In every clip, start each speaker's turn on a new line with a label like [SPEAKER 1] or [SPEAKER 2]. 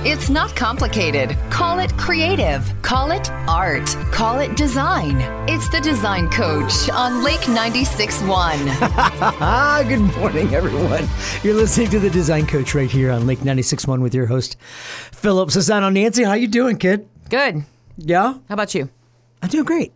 [SPEAKER 1] It's not complicated. Call it creative. Call it art. Call it design. It's the Design Coach on Lake 96.1.
[SPEAKER 2] Good morning, everyone. You're listening to the Design Coach right here on Lake 96.1 with your host, Philip Sassano. Nancy, how you doing, kid?
[SPEAKER 3] Good.
[SPEAKER 2] Yeah?
[SPEAKER 3] How about you?
[SPEAKER 2] I'm doing great.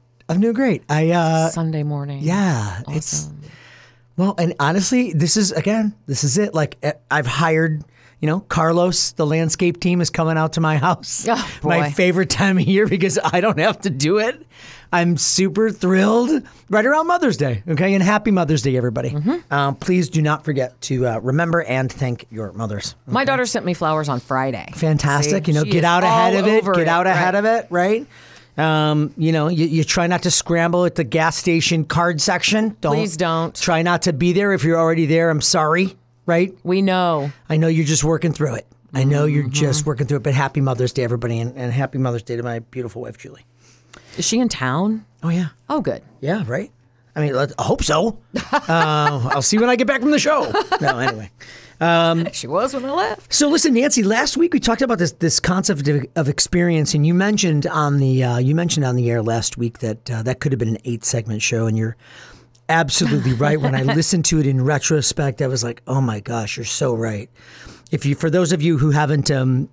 [SPEAKER 3] Sunday morning.
[SPEAKER 2] Yeah.
[SPEAKER 3] Awesome.
[SPEAKER 2] And honestly, this is it. Like, I've hired... Carlos, the landscape team, is coming out to my house.
[SPEAKER 3] Oh, boy.
[SPEAKER 2] My favorite time of year because I don't have to do it. I'm super thrilled. Right around Mother's Day, okay? And happy Mother's Day, everybody. Mm-hmm. Please do not forget to remember and thank your mothers. Okay?
[SPEAKER 3] My daughter sent me flowers on Friday.
[SPEAKER 2] Fantastic.
[SPEAKER 3] See?
[SPEAKER 2] Get out ahead of it. Get out ahead of it, right? You try not to scramble at the gas station card section.
[SPEAKER 3] Please don't.
[SPEAKER 2] Try not to be there if you're already there. I'm sorry. Right?
[SPEAKER 3] We know.
[SPEAKER 2] I know you're just working through it. I know you're just working through it. But happy Mother's Day, everybody. And happy Mother's Day to my beautiful wife, Julie.
[SPEAKER 3] Is she in town?
[SPEAKER 2] Oh, yeah.
[SPEAKER 3] Oh, good.
[SPEAKER 2] Yeah, right? I mean, I hope so. I'll see when I get back from the show. No, anyway.
[SPEAKER 3] She was when I left.
[SPEAKER 2] So listen, Nancy, last week we talked about this concept of experience, and you mentioned on the air last week that that could have been an 8-segment show, and you're absolutely right. When I listened to it in retrospect, I was like, "Oh my gosh, you're so right." For those of you who didn't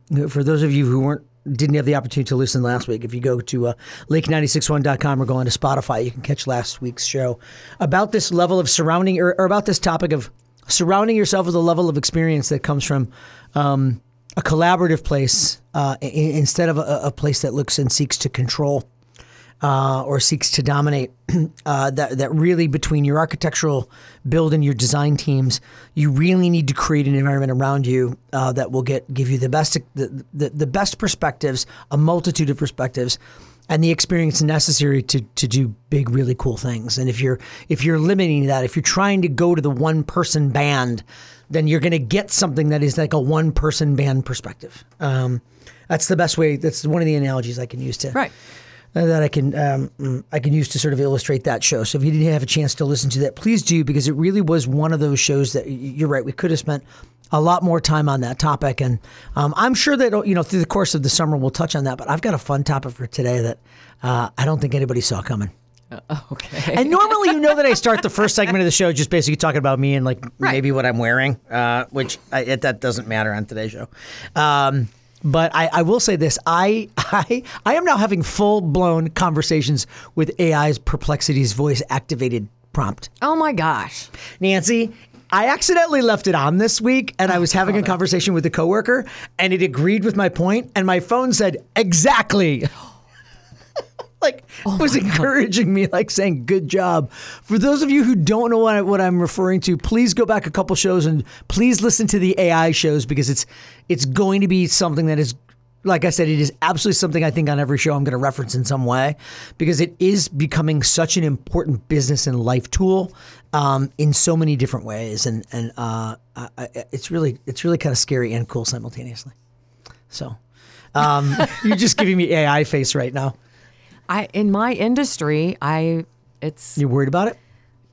[SPEAKER 2] have the opportunity to listen last week, if you go to lake961.com or go onto Spotify, you can catch last week's show about this level of surrounding or about this topic of surrounding yourself with a level of experience that comes from a collaborative place instead of a place that looks and seeks to control. Or seeks to dominate, that really between your architectural build and your design teams, you really need to create an environment around you that will give you the best perspectives, a multitude of perspectives, and the experience necessary to do big, really cool things. And if you're limiting that, if you're trying to go to the one-person band, then you're going to get something that is like a one-person band perspective. That's the best way. That's one of the analogies I can use to.
[SPEAKER 3] Right.
[SPEAKER 2] That I can use to sort of illustrate that show. So if you didn't have a chance to listen to that, please do, because it really was one of those shows that you're right. We could have spent a lot more time on that topic, and I'm sure that through the course of the summer we'll touch on that. But I've got a fun topic for today that I don't think anybody saw coming.
[SPEAKER 3] Okay.
[SPEAKER 2] And normally, that I start the first segment of the show just basically talking about me and maybe what I'm wearing, which that doesn't matter on today's show. But I will say this, I am now having full-blown conversations with AI's Perplexity's voice-activated prompt.
[SPEAKER 3] Oh, my gosh.
[SPEAKER 2] Nancy, I accidentally left it on this week, and I was having a conversation with a coworker, and it agreed with my point, and my phone said, exactly. It was encouraging me, saying, good job. For those of you who don't know what I'm referring to, please go back a couple shows and please listen to the AI shows, because it's going to be something that is, like I said, it is absolutely something I think on every show I'm going to reference in some way, because it is becoming such an important business and life tool in so many different ways. And it's really kind of scary and cool simultaneously. So you're just giving me AI face right now.
[SPEAKER 3] In my industry,
[SPEAKER 2] You're worried about it?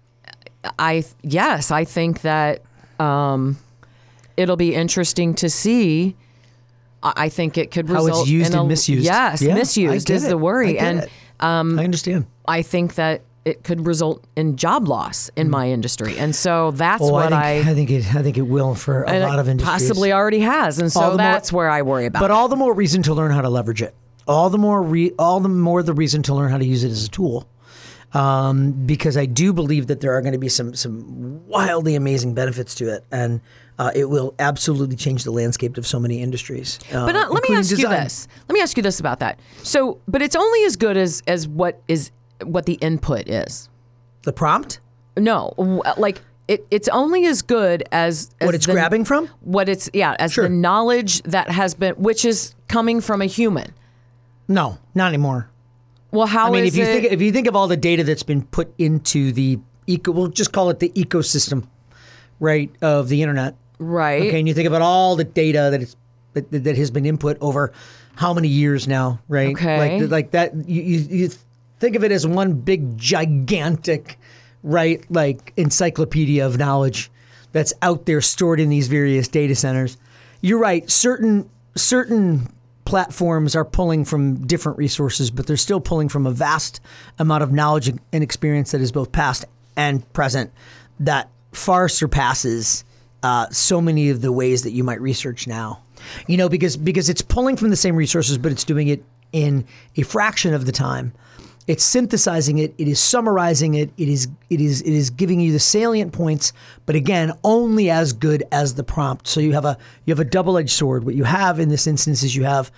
[SPEAKER 3] Yes, I think that it'll be interesting to see. I think it could result
[SPEAKER 2] how it's used and misused.
[SPEAKER 3] Yes,
[SPEAKER 2] yeah,
[SPEAKER 3] misused is the worry,
[SPEAKER 2] I understand.
[SPEAKER 3] I think that it could result in job loss in my industry, and so that's
[SPEAKER 2] I think it will for a lot of industries.
[SPEAKER 3] Possibly already has, and so that's where I worry about.
[SPEAKER 2] But all the more reason to learn how to leverage it. All the more the reason to learn how to use it as a tool, because I do believe that there are going to be some wildly amazing benefits to it, and it will absolutely change the landscape of so many industries.
[SPEAKER 3] But let me ask you this. Let me ask you this about that. So, but it's only as good as what the input is.
[SPEAKER 2] The prompt?
[SPEAKER 3] No, it's only as good as
[SPEAKER 2] what it's grabbing from.
[SPEAKER 3] What it's the knowledge that has been, which is coming from a human.
[SPEAKER 2] No, not anymore.
[SPEAKER 3] Well,
[SPEAKER 2] if you think of all the data that's been put into the we'll just call it the ecosystem, right, of the internet,
[SPEAKER 3] right?
[SPEAKER 2] Okay, and you think about all the data that has been input over how many years now, right?
[SPEAKER 3] Okay,
[SPEAKER 2] like that. You think of it as one big gigantic, right, encyclopedia of knowledge that's out there stored in these various data centers. You're right. Certain certain platforms are pulling from different resources, but they're still pulling from a vast amount of knowledge and experience that is both past and present that far surpasses so many of the ways that you might research now. Because it's pulling from the same resources, but it's doing it in a fraction of the time. It's synthesizing it. It is summarizing it. It is giving you the salient points, but again, only as good as the prompt. So you have a double-edged sword. What you have in this instance is you have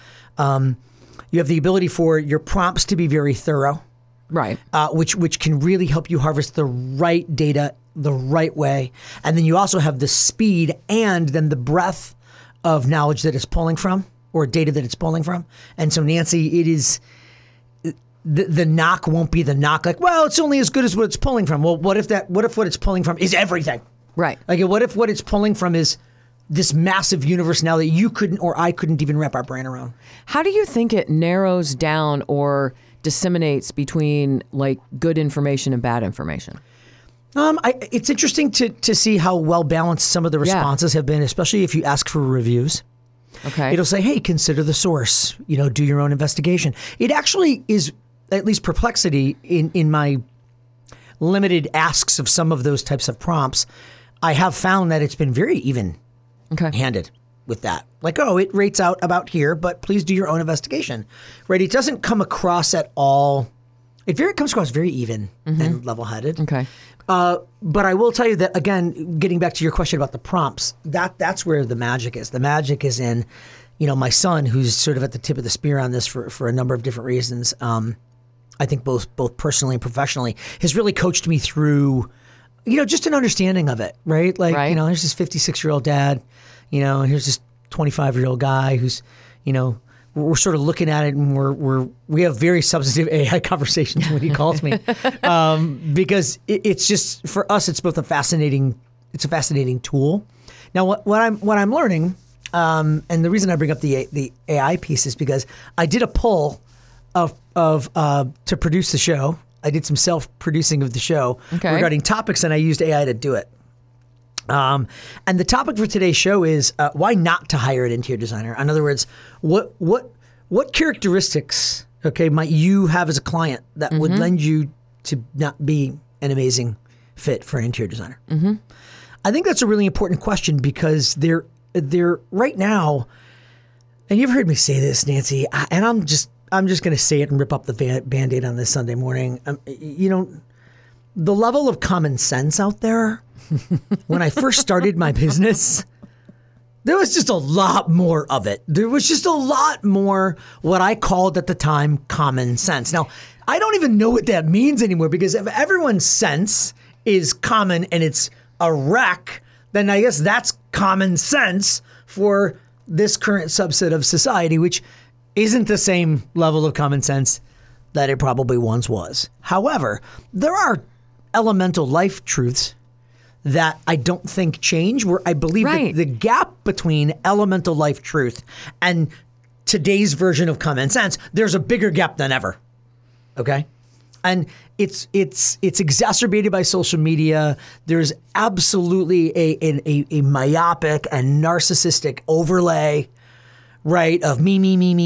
[SPEAKER 2] the ability for your prompts to be very thorough,
[SPEAKER 3] right?
[SPEAKER 2] Which can really help you harvest the right data the right way, and then you also have the speed and then the breadth of knowledge that it's pulling from, or data that it's pulling from. And so, Nancy, it is. The knock won't be the knock like, well, it's only as good as what it's pulling from. Well, what if what it's pulling from is everything?
[SPEAKER 3] Right.
[SPEAKER 2] Like, what if what it's pulling from is this massive universe now that you couldn't or I couldn't even wrap our brain around?
[SPEAKER 3] How do you think it narrows down or disseminates between like good information and bad information?
[SPEAKER 2] It's interesting to see how well balanced some of the responses have been, especially if you ask for reviews.
[SPEAKER 3] Okay.
[SPEAKER 2] It'll say, hey, consider the source, do your own investigation. It actually is, at least Perplexity, in my limited asks of some of those types of prompts, I have found that it's been very even-handed with that. Like, it rates out about here, but please do your own investigation. Right? It doesn't come across at all. It comes across very even and level-headed.
[SPEAKER 3] Okay.
[SPEAKER 2] But I will tell you that, again, getting back to your question about the prompts, that's where the magic is. The magic is in, my son, who's sort of at the tip of the spear on this for a number of different reasons. I think both personally and professionally, has really coached me through, just an understanding of it, right? Like,
[SPEAKER 3] right.
[SPEAKER 2] Here's this 56-year-old dad, and here's this 25-year-old guy who's, we're sort of looking at it, and we have very substantive AI conversations when he calls me, because it's just, for us, it's both a fascinating tool. Now, what I'm learning, and the reason I bring up the AI piece is because I did a poll to produce the show. I did some self-producing of the show regarding topics, and I used AI to do it. And the topic for today's show is why not to hire an interior designer. In other words, what characteristics might you have as a client that would lend you to not be an amazing fit for an interior designer? Mm-hmm. I think that's a really important question, because they're right now, and you've heard me say this, Nancy, and I'm just going to say it and rip up the Band-Aid on this Sunday morning. The level of common sense out there, when I first started my business, there was just a lot more of it. There was just a lot more what I called at the time common sense. Now, I don't even know what that means anymore, because if everyone's sense is common and it's a wreck, then I guess that's common sense for this current subset of society, which isn't the same level of common sense that it probably once was. However, there are elemental life truths that I don't think change, where I believe that the gap between elemental life truth and today's version of common sense, there's a bigger gap than ever. Okay? And it's exacerbated by social media. There's absolutely a myopic and narcissistic overlay, right, of me,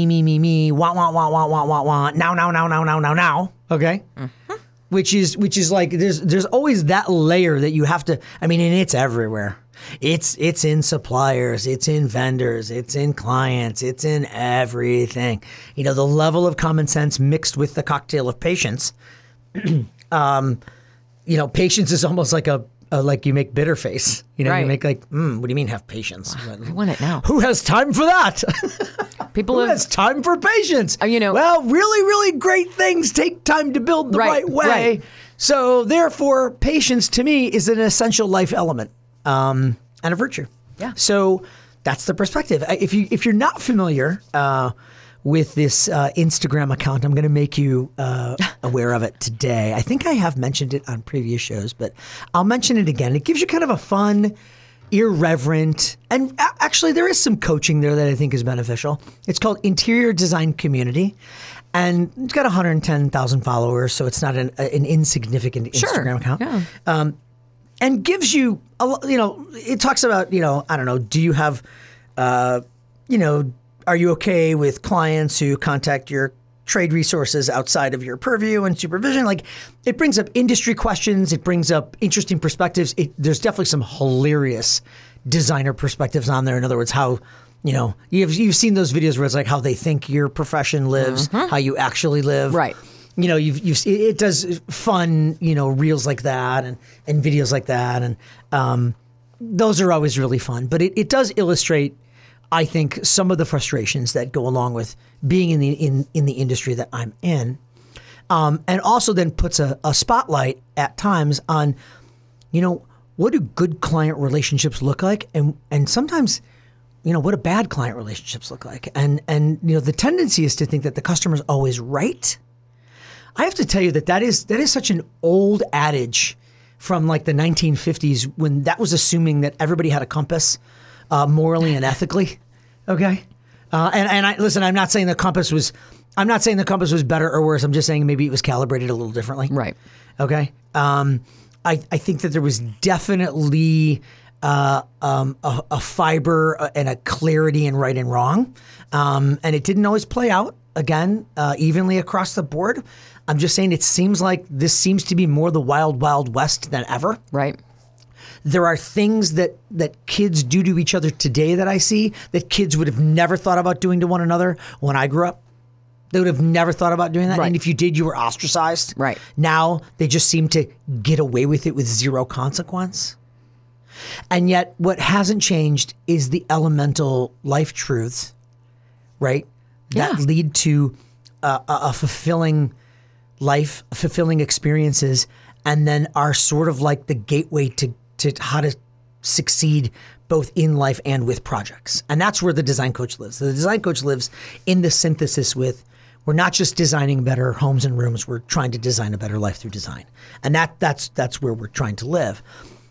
[SPEAKER 2] want, now. Okay? Mm-hmm. Which is like, there's always that layer that you have to, and it's everywhere. It's in suppliers, it's in vendors, it's in clients, it's in everything. The level of common sense mixed with the cocktail of patience. Patience is almost like like you make bitter face. You make like, what do you mean have patience?
[SPEAKER 3] I want it now.
[SPEAKER 2] Who has time for that? Who has time for patience? Well, really, really great things take time to build the right way. Right. So therefore, patience to me is an essential life element and a virtue.
[SPEAKER 3] Yeah.
[SPEAKER 2] So that's the perspective. If you're not familiar with this Instagram account, I'm going to make you aware of it today. I think I have mentioned it on previous shows, but I'll mention it again. It gives you kind of a fun, irreverent, and actually there is some coaching there that I think is beneficial. It's called Interior Design Community, and it's got 110,000 followers, so it's not an insignificant Instagram account. Yeah. And gives you, it talks about, I don't know, do you have, are you okay with clients who contact your trade resources outside of your purview and supervision? Like, it brings up industry questions. It brings up interesting perspectives. There's definitely some hilarious designer perspectives on there. In other words, how, you've seen those videos where it's like how they think your profession lives, how you actually live.
[SPEAKER 3] Right.
[SPEAKER 2] It does fun, reels like that and videos like that. And those are always really fun. But it does illustrate, I think, some of the frustrations that go along with being in the industry that I'm in. And also then puts a spotlight at times on, what do good client relationships look like? And sometimes, what do bad client relationships look like? And the tendency is to think that the customer's always right. I have to tell you that is such an old adage from like the 1950s, when that was assuming that everybody had a compass, morally and ethically. Okay. And I listen, I'm not saying the compass was better or worse. I'm just saying maybe it was calibrated a little differently.
[SPEAKER 3] Right.
[SPEAKER 2] Okay. I think that there was definitely a fiber and a clarity in right and wrong. And it didn't always play out, again, evenly across the board. I'm just saying it seems like this seems to be more the wild, wild west than ever.
[SPEAKER 3] Right.
[SPEAKER 2] There are things that kids do to each other today that I see that kids would have never thought about doing to one another when I grew up. They would have never thought about doing that.
[SPEAKER 3] Right.
[SPEAKER 2] And if you did, you were ostracized.
[SPEAKER 3] Right.
[SPEAKER 2] Now they just seem to get away with it with zero consequence. And yet what hasn't changed is the elemental life truths, right? That lead to a fulfilling life, fulfilling experiences, and then are sort of like the gateway to how to succeed both in life and with projects. And that's where the design coach lives. The design coach lives in the synthesis with, we're not just designing better homes and rooms, we're trying to design a better life through design. And that's where we're trying to live.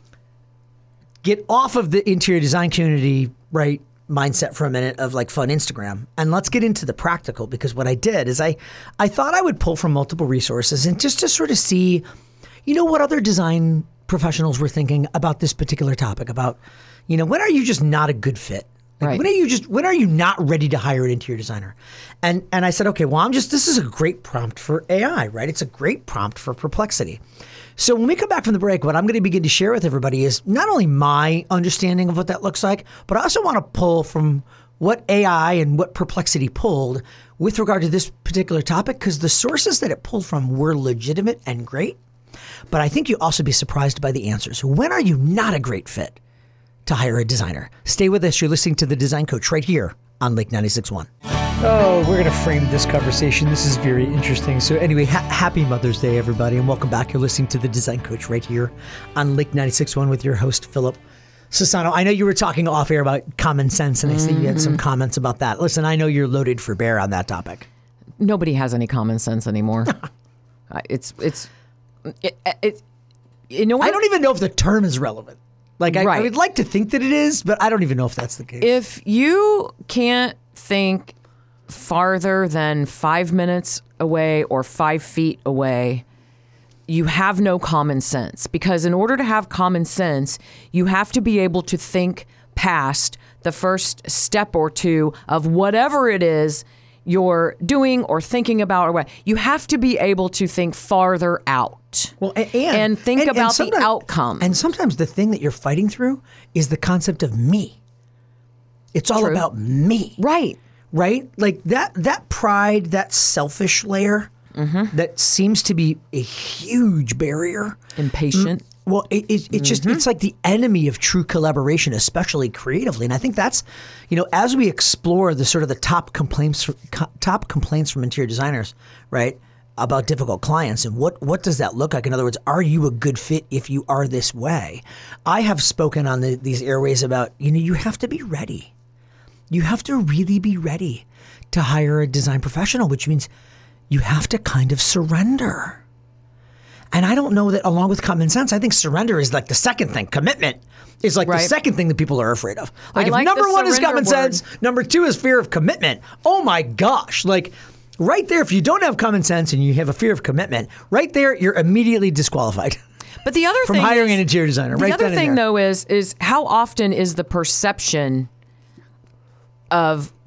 [SPEAKER 2] Get off of the interior design community, right, mindset for a minute of like fun Instagram. And let's get into the practical, because what I did is I thought I would pull from multiple resources and just to sort of see, what other design professionals were thinking about this particular topic, about, when are you just not a good fit? Like,
[SPEAKER 3] right.
[SPEAKER 2] When are you not ready to hire an interior designer? And I said, okay, well, this is a great prompt for AI, right? It's a great prompt for Perplexity. So when we come back from the break, what I'm going to begin to share with everybody is not only my understanding of what that looks like, but I also want to pull from what AI and what Perplexity pulled with regard to this particular topic, because the sources that it pulled from were legitimate and great. But I think you'll also be surprised by the answers. When are you not a great fit to hire a designer? Stay with us. You're listening to The Design Coach right here on Lake 96.1. Oh, we're going to frame this conversation. This is very interesting. So anyway, happy Mother's Day, everybody, and welcome back. You're listening to The Design Coach right here on Lake 96.1 with your host, Philip Sassano. I know you were talking off air about common sense, and I see you had some comments about that. Listen, I know you're loaded for bear on that topic.
[SPEAKER 3] Nobody has any common sense anymore. It's I don't
[SPEAKER 2] even know if the term is relevant. Like, I would like to think that it is, but I don't even know if that's the case.
[SPEAKER 3] If you can't think farther than 5 minutes away or 5 feet away, you have no common sense. Because in order to have common sense, you have to be able to think past the first step or two of whatever it is you're doing or thinking about, or what. You have to be able to think farther out.
[SPEAKER 2] Well,
[SPEAKER 3] and think about the outcome.
[SPEAKER 2] And sometimes the thing that you're fighting through is the concept of me. It's all about me.
[SPEAKER 3] Right.
[SPEAKER 2] Like that pride, that selfish layer that seems to be a huge barrier.
[SPEAKER 3] Impatient.
[SPEAKER 2] Well, it's just, it's like the enemy of true collaboration, especially creatively. And I think that's, as we explore the sort of the top complaints from interior designers, right, about difficult clients and what does that look like? In other words, are you a good fit if you are this way? I have spoken on these airways about, you have to be ready. You have to really be ready to hire a design professional, which means you have to kind of surrender. And I don't know that along with common sense, I think surrender is like the second thing. Commitment is like the second thing that people are afraid of. Like if number one is common sense, number two is fear of commitment. Oh my gosh. Like right there, if you don't have common sense and you have a fear of commitment, right there, you're immediately disqualified.
[SPEAKER 3] But the other
[SPEAKER 2] from
[SPEAKER 3] thing
[SPEAKER 2] hiring an interior designer.
[SPEAKER 3] The other thing though is how often is the perception of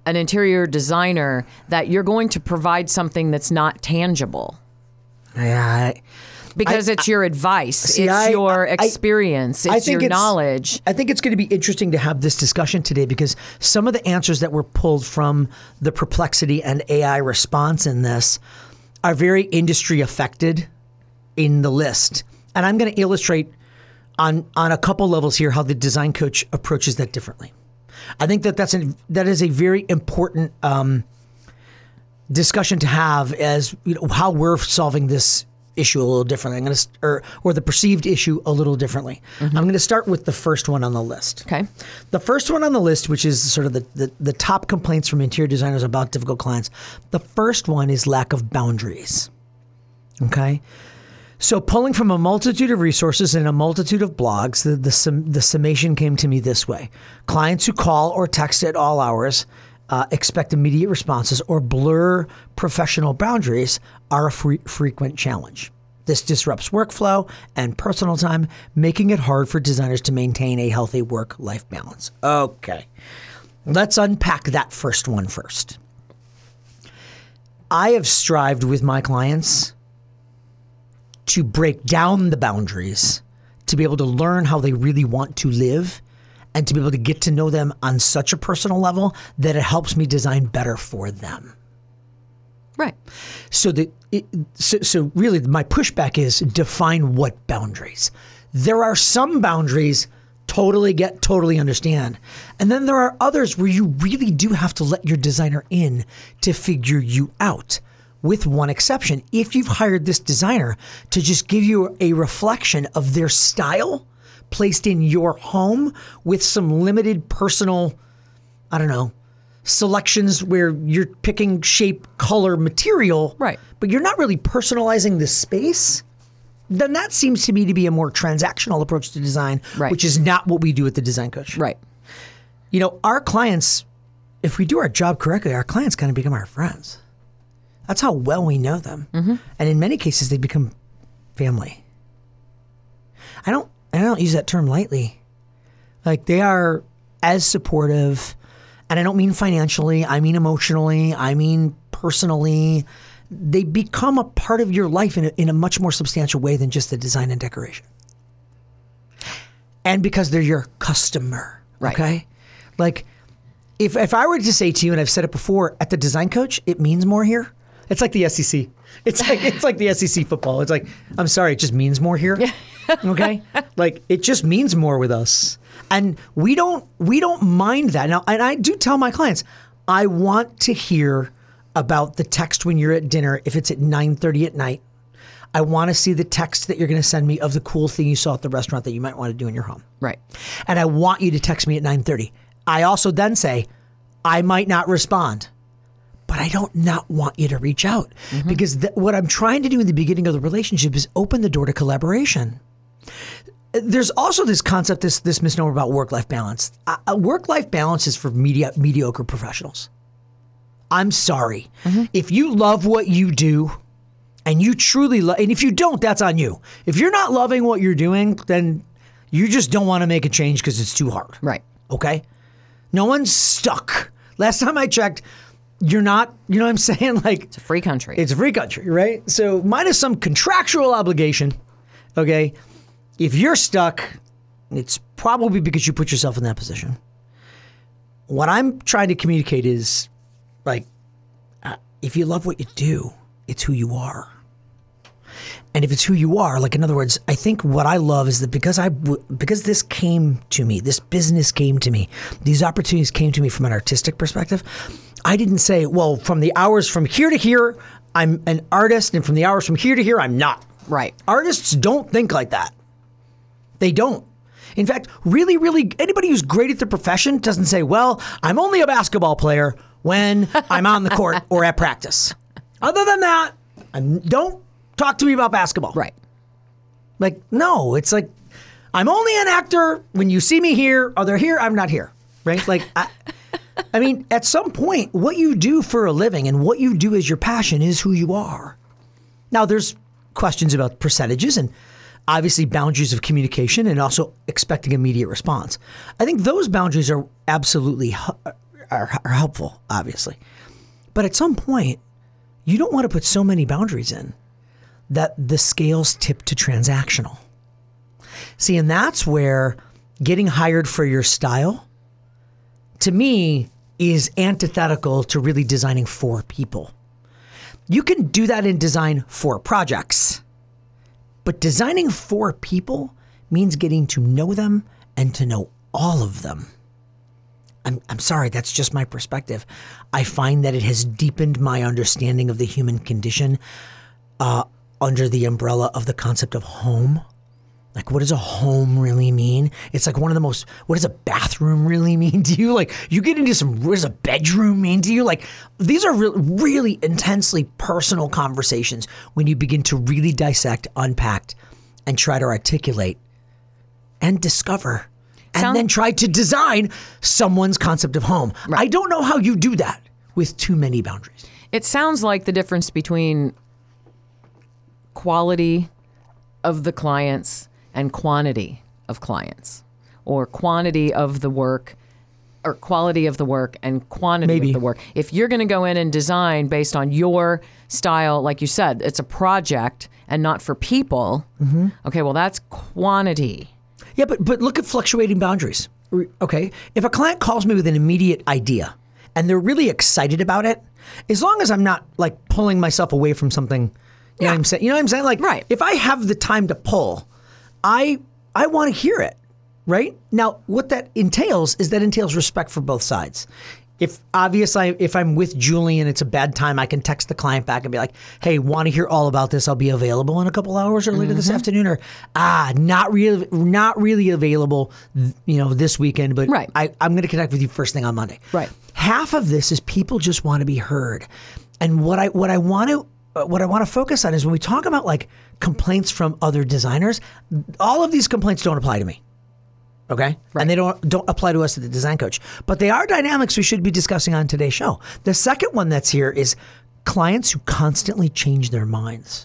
[SPEAKER 3] an interior designer that you're going to provide something that's not tangible.
[SPEAKER 2] Yeah.
[SPEAKER 3] Because it's your advice, it's your experience, it's your knowledge.
[SPEAKER 2] I think it's going to be interesting to have this discussion today because some of the answers that were pulled from the Perplexity and AI response in this are very industry affected in the list. And I'm going to illustrate on a couple levels here how the design coach approaches that differently. I think that is a very important discussion to have as how we're solving this issue a little differently. I'm going to or the perceived issue a little differently. Mm-hmm. I'm going to start with the first one on the list.
[SPEAKER 3] Okay.
[SPEAKER 2] The first one on the list, which is sort of the top complaints from interior designers about difficult clients. The first one is lack of boundaries. Okay. So pulling from a multitude of resources and a multitude of blogs, the summation came to me this way. Clients who call or text at all hours expect immediate responses or blur professional boundaries are a frequent challenge. This disrupts workflow and personal time, making it hard for designers to maintain a healthy work-life balance. Okay, let's unpack that first one first. I have strived with my clients to break down the boundaries, to be able to learn how they really want to live, and to be able to get to know them on such a personal level that it helps me design better for them.
[SPEAKER 3] Right.
[SPEAKER 2] So really my pushback is define what boundaries. There are some boundaries totally understand. And then there are others where you really do have to let your designer in to figure you out. With one exception, if you've hired this designer to just give you a reflection of their style placed in your home with some limited personal, selections where you're picking shape, color, material,
[SPEAKER 3] right? But
[SPEAKER 2] you're not really personalizing the space, then that seems to me to be a more transactional approach to design,
[SPEAKER 3] right,
[SPEAKER 2] which is not what we do at the Design Coach.
[SPEAKER 3] Right.
[SPEAKER 2] Our clients, if we do our job correctly, our clients kind of become our friends. That's how well we know them. Mm-hmm. And in many cases, they become family. I don't use that term lightly. Like, they are as supportive, and I don't mean financially, I mean emotionally, I mean personally. They become a part of your life in a much more substantial way than just the design and decoration. And because they're your customer,
[SPEAKER 3] right.
[SPEAKER 2] Okay? Like, if I were to say to you, and I've said it before, at the Design Coach, it means more here. It's like the SEC. It's like the SEC football. It's like, I'm sorry, it just means more here. Okay? Like, it just means more with us. And we don't mind that. Now, and I do tell my clients, I want to hear about the text when you're at dinner, if it's at 9:30 at night. I want to see the text that you're going to send me of the cool thing you saw at the restaurant that you might want to do in your home.
[SPEAKER 3] Right.
[SPEAKER 2] And I want you to text me at 9:30. I also then say, I might not respond, but I don't not want you to reach out. Mm-hmm. Because what I'm trying to do in the beginning of the relationship is open the door to collaboration. There's also this concept, this misnomer about work-life balance. Work-life balance is for mediocre professionals. I'm sorry. Mm-hmm. If you love what you do, and you truly love, and if you don't, that's on you. If you're not loving what you're doing, then you just don't want to make a change because it's too hard.
[SPEAKER 3] Right.
[SPEAKER 2] Okay? No one's stuck. Last time I checked, you're not, you know what I'm saying? Like,
[SPEAKER 3] it's a free country.
[SPEAKER 2] It's a free country, right? So minus some contractual obligation, okay? If you're stuck, it's probably because you put yourself in that position. What I'm trying to communicate is, like, if you love what you do, it's who you are. And if it's who you are, like, in other words, I think what I love is that because this came to me, this business came to me, these opportunities came to me from an artistic perspective, I didn't say, well, from the hours from here to here, I'm an artist, and from the hours from here to here, I'm not.
[SPEAKER 3] Right.
[SPEAKER 2] Artists don't think like that. They don't. In fact, really, anybody who's great at their profession doesn't say, well, I'm only a basketball player when I'm on the court or at practice. Other than that, don't talk to me about basketball.
[SPEAKER 3] Right.
[SPEAKER 2] Like, no, it's like, I'm only an actor when you see me here, or they're here, I'm not here. Right? Like, I mean, at some point, what you do for a living and what you do as your passion is who you are. Now, there's questions about percentages and obviously boundaries of communication and also expecting immediate response. I think those boundaries are absolutely are helpful, obviously. But at some point, you don't want to put so many boundaries in that the scales tip to transactional. See, and that's where getting hired for your style, to me, is antithetical to really designing for people. You can do that in design for projects, but designing for people means getting to know them and to know all of them. I'm sorry, that's just my perspective. I find that it has deepened my understanding of the human condition under the umbrella of the concept of home. Like, what does a home really mean? It's like one of the most, what does a bathroom really mean to you? Like, you get into what does a bedroom mean to you? Like, these are really intensely personal conversations when you begin to really dissect, unpack, and try to articulate and discover and then try to design someone's concept of home. Right. I don't know how you do that with too many boundaries.
[SPEAKER 3] It sounds like the difference between quality of the clients and quantity of clients, or quantity of the work, or quality of the work and quantity of the work. If you're going to go in and design based on your style, like you said, it's a project and not for people. Mm-hmm. Okay, well, that's quantity.
[SPEAKER 2] Yeah, but look at fluctuating boundaries. Okay, if a client calls me with an immediate idea and they're really excited about it, as long as I'm not like pulling myself away from something, you know what I'm saying? You know what I'm saying? Like,
[SPEAKER 3] right.
[SPEAKER 2] If I have the time to pull, I want to hear it, right? Now, what that entails respect for both sides. If I'm with Julie and it's a bad time, I can text the client back and be like, hey, want to hear all about this? I'll be available in a couple hours or later this afternoon, or not really available, this weekend, but
[SPEAKER 3] right.
[SPEAKER 2] I'm going to connect with you first thing on Monday.
[SPEAKER 3] Right.
[SPEAKER 2] Half of this is people just want to be heard. And what I want to focus on is when we talk about like complaints from other designers, all of these complaints don't apply to me. Okay? Right. And they don't apply to us at the Design Coach. But they are dynamics we should be discussing on today's show. The second one that's here is clients who constantly change their minds.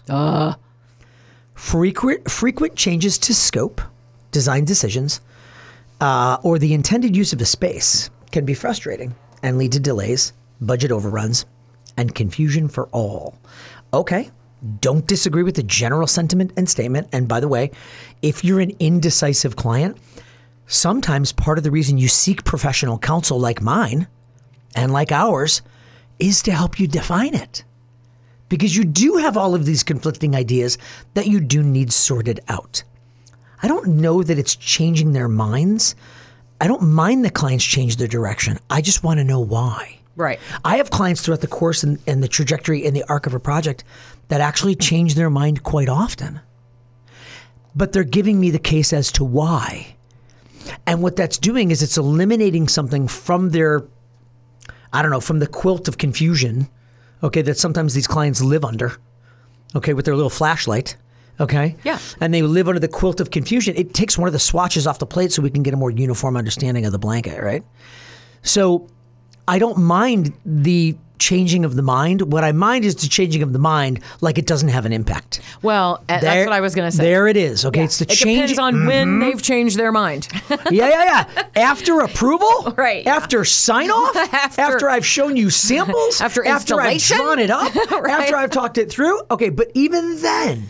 [SPEAKER 2] Frequent changes to scope, design decisions, or the intended use of a space can be frustrating and lead to delays, budget overruns, and confusion for all. Okay, don't disagree with the general sentiment and statement. And by the way, if you're an indecisive client, sometimes part of the reason you seek professional counsel like mine and like ours is to help you define it. Because you do have all of these conflicting ideas that you do need sorted out. I don't know that it's changing their minds. I don't mind the clients change their direction. I just want to know why.
[SPEAKER 3] Right.
[SPEAKER 2] I have clients throughout the course and the trajectory and the arc of a project that actually change their mind quite often. But they're giving me the case as to why. And what that's doing is it's eliminating something from their, from the quilt of confusion, okay, that sometimes these clients live under, okay, with their little flashlight, okay?
[SPEAKER 3] Yeah.
[SPEAKER 2] And they live under the quilt of confusion. It takes one of the swatches off the plate so we can get a more uniform understanding of the blanket, right? So I don't mind the changing of the mind. What I mind is the changing of the mind like it doesn't have an impact.
[SPEAKER 3] Well, that's what I was going to say.
[SPEAKER 2] There it is. Okay, it's the change.
[SPEAKER 3] It depends on when they've changed their mind.
[SPEAKER 2] Yeah. After approval?
[SPEAKER 3] Right.
[SPEAKER 2] After sign off? After I've shown you samples?
[SPEAKER 3] After
[SPEAKER 2] I've drawn it up?
[SPEAKER 3] Right.
[SPEAKER 2] After I've talked it through? Okay, but even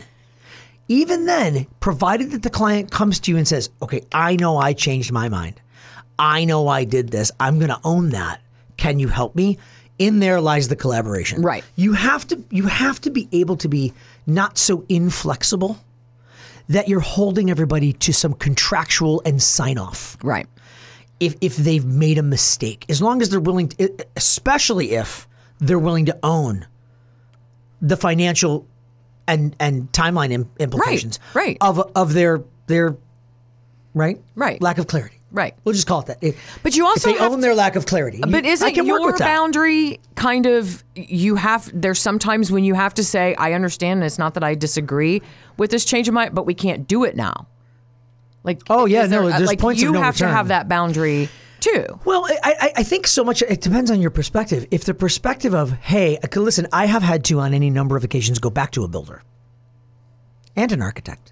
[SPEAKER 2] then, provided that the client comes to you and says, okay, I know I changed my mind. I know I did this. I'm going to own that. Can you help me? In there lies the collaboration.
[SPEAKER 3] Right.
[SPEAKER 2] You have to be able to be not so inflexible that you're holding everybody to some contractual and sign off.
[SPEAKER 3] Right.
[SPEAKER 2] If they've made a mistake, as long as they're willing to, especially if they're willing to own the financial and timeline implications
[SPEAKER 3] right.
[SPEAKER 2] of their right
[SPEAKER 3] lack
[SPEAKER 2] of clarity.
[SPEAKER 3] Right.
[SPEAKER 2] We'll just call it that.
[SPEAKER 3] But you also
[SPEAKER 2] if they own their lack of clarity.
[SPEAKER 3] But isn't your boundary kind of, there's sometimes when you have to say, I understand, and it's not that I disagree with this change of mind, but we can't do it now. Like,
[SPEAKER 2] there's
[SPEAKER 3] like
[SPEAKER 2] points of no
[SPEAKER 3] you have
[SPEAKER 2] return.
[SPEAKER 3] to have that boundary too.
[SPEAKER 2] Well, I think so much, it depends on your perspective. If the perspective of, hey, listen, I have had to on any number of occasions go back to a builder and an architect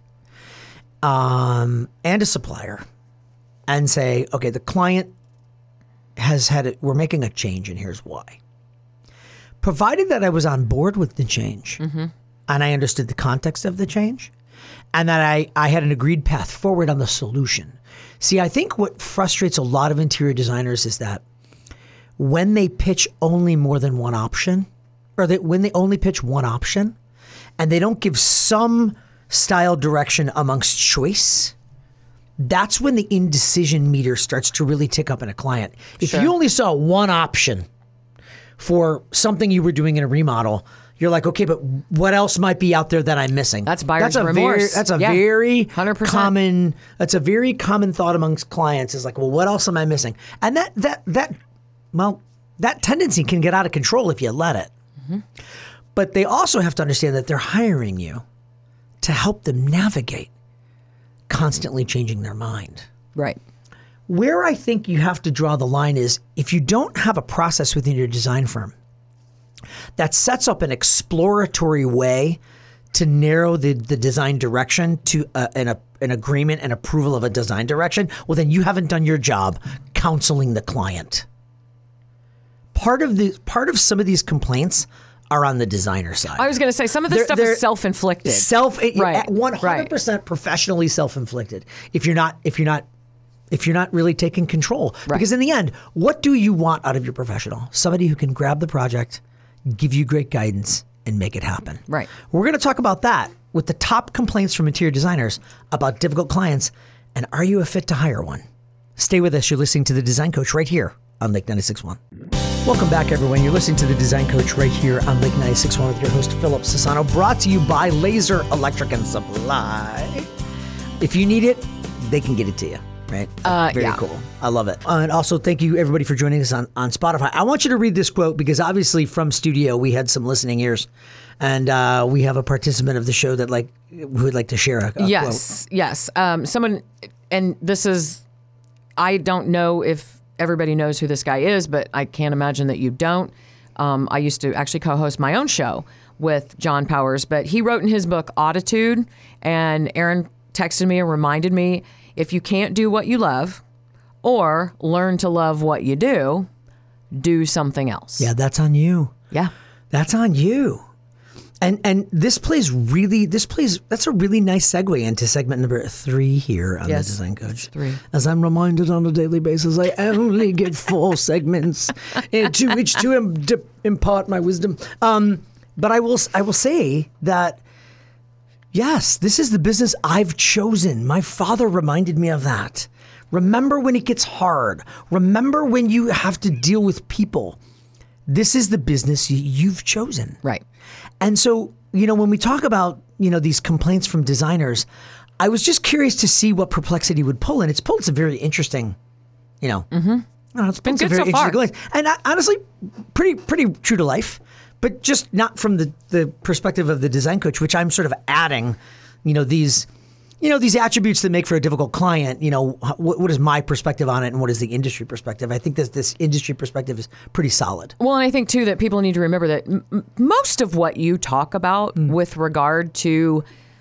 [SPEAKER 2] and a supplier and say, okay, the client we're making a change, and here's why. Provided that I was on board with the change and I understood the context of the change and that I had an agreed path forward on the solution. See, I think what frustrates a lot of interior designers is that when they pitch only more than one option, or when they only pitch one option and they don't give some style direction amongst choice, that's when the indecision meter starts to really tick up in a client. If you only saw one option for something you were doing in a remodel, you're like, okay, but what else might be out there that I'm missing?
[SPEAKER 3] That's buyer's remorse.
[SPEAKER 2] That's a very
[SPEAKER 3] 100%.
[SPEAKER 2] common. That's a very common thought amongst clients. Is like, well, what else am I missing? And that tendency can get out of control if you let it. But they also have to understand that they're hiring you to help them navigate constantly changing their mind.
[SPEAKER 3] Right.
[SPEAKER 2] Where I think you have to draw the line is if you don't have a process within your design firm that sets up an exploratory way to narrow the design direction to an agreement and approval of a design direction, well, then you haven't done your job counseling the client. Part of some of these complaints are on the designer side.
[SPEAKER 3] I was going to say some of this stuff is self-inflicted.
[SPEAKER 2] Right. 100% professionally self-inflicted. If you're not really taking control.
[SPEAKER 3] Right.
[SPEAKER 2] Because in the end, what do you want out of your professional? Somebody who can grab the project, give you great guidance, and make it happen.
[SPEAKER 3] Right.
[SPEAKER 2] We're going to talk about that with the top complaints from interior designers about difficult clients, and are you a fit to hire one? Stay with us. You're listening to The Design Coach right here on Lake 96.1. Welcome back, everyone. You're listening to The Design Coach right here on Lake 96.1 with your host, Philip Sassano, brought to you by Laser Electric and Supply. If you need it, they can get it to you. Right? Very cool. I love it. And also, thank you, everybody, for joining us on Spotify. I want you to read this quote because obviously from studio, we had some listening ears. And we have a participant of the show that who would like to share a quote.
[SPEAKER 3] Yes. Someone, and this is, I don't know if everybody knows who this guy is, but I can't imagine that you don't. I used to actually co-host my own show with John Powers, but he wrote in his book, Auditude, and Aaron texted me and reminded me, if you can't do what you love or learn to love what you do something else.
[SPEAKER 2] Yeah, that's on you.
[SPEAKER 3] Yeah.
[SPEAKER 2] That's on you. And that's a really nice segue into segment number 3 here on The Design Coach.
[SPEAKER 3] 3.
[SPEAKER 2] As I'm reminded on a daily basis, I only get 4 segments into which to impart my wisdom. But I will say that, yes, this is the business I've chosen. My father reminded me of that. Remember when it gets hard. Remember when you have to deal with people. This is the business you've chosen.
[SPEAKER 3] Right.
[SPEAKER 2] And so, when we talk about, these complaints from designers, I was just curious to see what Perplexity would pull. And it's pulled some very interesting, it's
[SPEAKER 3] been good so far.
[SPEAKER 2] And honestly, pretty true to life. But just not from the perspective of the design coach, which I'm sort of adding, these attributes that make for a difficult client. What is my perspective on it, and what is the industry perspective? I think this industry perspective is pretty solid.
[SPEAKER 3] Well, and I think too that people need to remember that most of what you talk about with regard to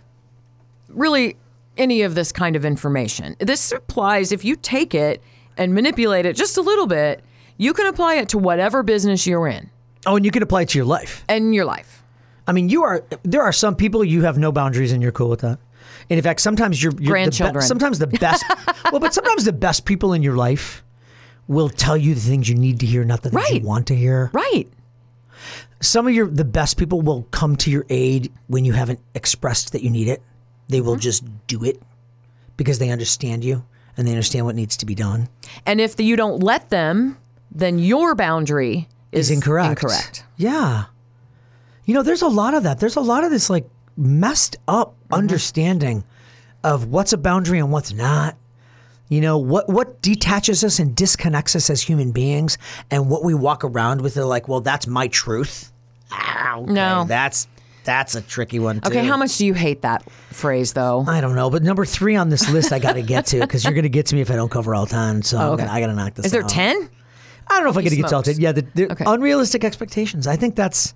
[SPEAKER 3] really any of this kind of information, this applies if you take it and manipulate it just a little bit. You can apply it to whatever business you're in.
[SPEAKER 2] Oh, and you can apply it to your life.
[SPEAKER 3] And your life.
[SPEAKER 2] I mean, there are some people you have no boundaries and you're cool with that. And in fact, sometimes you're
[SPEAKER 3] grandchildren.
[SPEAKER 2] Sometimes the best, but sometimes the best people in your life will tell you the things you need to hear, not the things you want to hear.
[SPEAKER 3] Right.
[SPEAKER 2] Some of the best people will come to your aid when you haven't expressed that you need it. They will just do it because they understand you and they understand what needs to be done. And
[SPEAKER 3] if you don't let them, then your boundary is incorrect.
[SPEAKER 2] Yeah. There's a lot of that. There's a lot of this messed up understanding of what's a boundary and what's not. What detaches us and disconnects us as human beings, and what we walk around with are well, that's my truth. Okay,
[SPEAKER 3] no.
[SPEAKER 2] That's a tricky one too.
[SPEAKER 3] Okay, how much do you hate that phrase though?
[SPEAKER 2] I don't know, but number 3 on this list I got to get to because you're going to get to me if I don't cover all 10. So I got to knock this out.
[SPEAKER 3] Is there 10?
[SPEAKER 2] I don't know if I get to get to all 10. Yeah, the unrealistic expectations. I think that's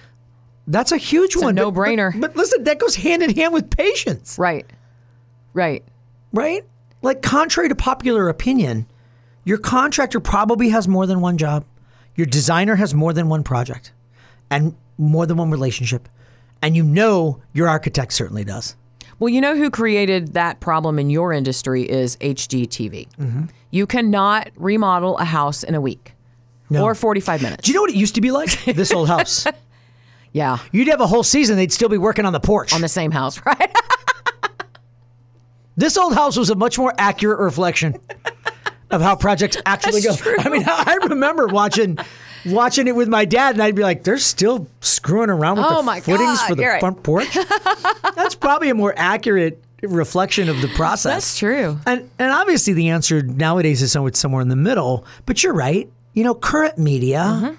[SPEAKER 2] a huge one.
[SPEAKER 3] It's a no-brainer.
[SPEAKER 2] But listen, that goes hand in hand with patience.
[SPEAKER 3] Right.
[SPEAKER 2] Contrary to popular opinion, Your contractor probably has more than one job. Your designer has more than one project and more than one relationship. And you know your architect certainly does.
[SPEAKER 3] Well, you know who created that problem in your industry is HGTV.
[SPEAKER 2] Mm-hmm.
[SPEAKER 3] You cannot remodel a house in a week or 45 minutes.
[SPEAKER 2] Do you know what it used to be like? This old house.
[SPEAKER 3] Yeah.
[SPEAKER 2] You'd have a whole season, they'd still be working on the porch.
[SPEAKER 3] On the same house, right?
[SPEAKER 2] This old house was a much more accurate reflection of how projects actually go.
[SPEAKER 3] True.
[SPEAKER 2] I mean, I remember watching it with my dad, and I'd be like, they're still screwing around with the footings for the front porch. That's probably a more accurate reflection of the process.
[SPEAKER 3] That's true.
[SPEAKER 2] And obviously the answer nowadays is somewhere in the middle, but you're right. You know, current media,